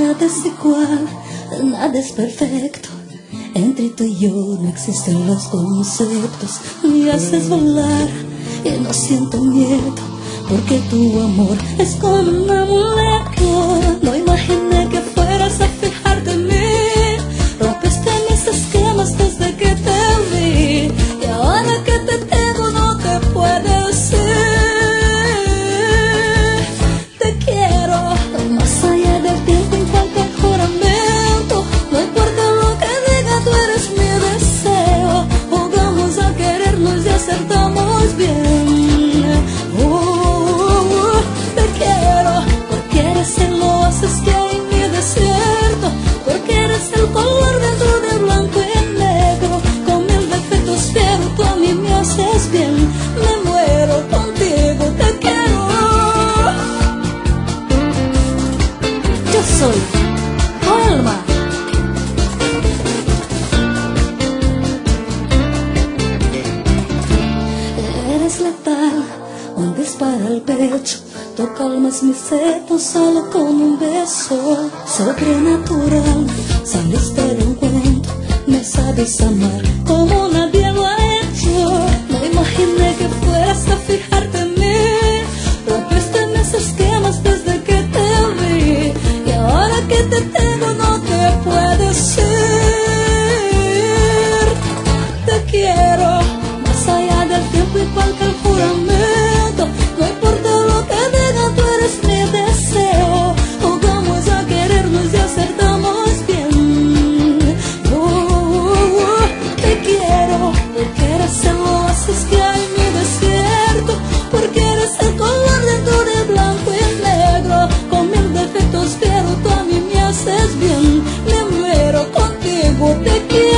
nada es igual, nada es perfecto. Entre tú y yo no existen los conceptos. Me haces volar y no siento miedo, porque tu amor es como un amuleto. No imaginé que fueras a fijarte en mí. Rompiste mis esquemas desde que te vi, y ahora que te tengo no te puedes ir. Te quiero más allá del tiempo y cualquier juramento. No importa lo que diga, tú eres mi deseo. Jugamos a querernos y acertamos bien. Te quiero porque eres el oasis que hay en mi desierto, porque eres el color dentro de blanco y negro. Con mil defectos pero tú a mí me haces bien. Me muero contigo, te quiero. Yo soy Alma. Eres letal, un disparo al pecho. Tú calmas mi sed tan solo con un beso. Sobrenatural, saliste de un cuento. Me sabes amar como nadie lo ha hecho. No imaginé que fueras a fijarte en mí. Rompiste mis esquemas desde que te vi, y ahora que te tengo no te puedes ir. Te quiero más allá del tiempo y cualquier juramento. No importa lo que diga, tú eres mi deseo. Jugamos a querernos y acertamos bien. Te quiero porque eres el oasis que hay en mi desierto, porque eres el color dentro de blanco y negro. Con mil defectos pero tú a mí me haces bien. Me muero contigo, te quiero.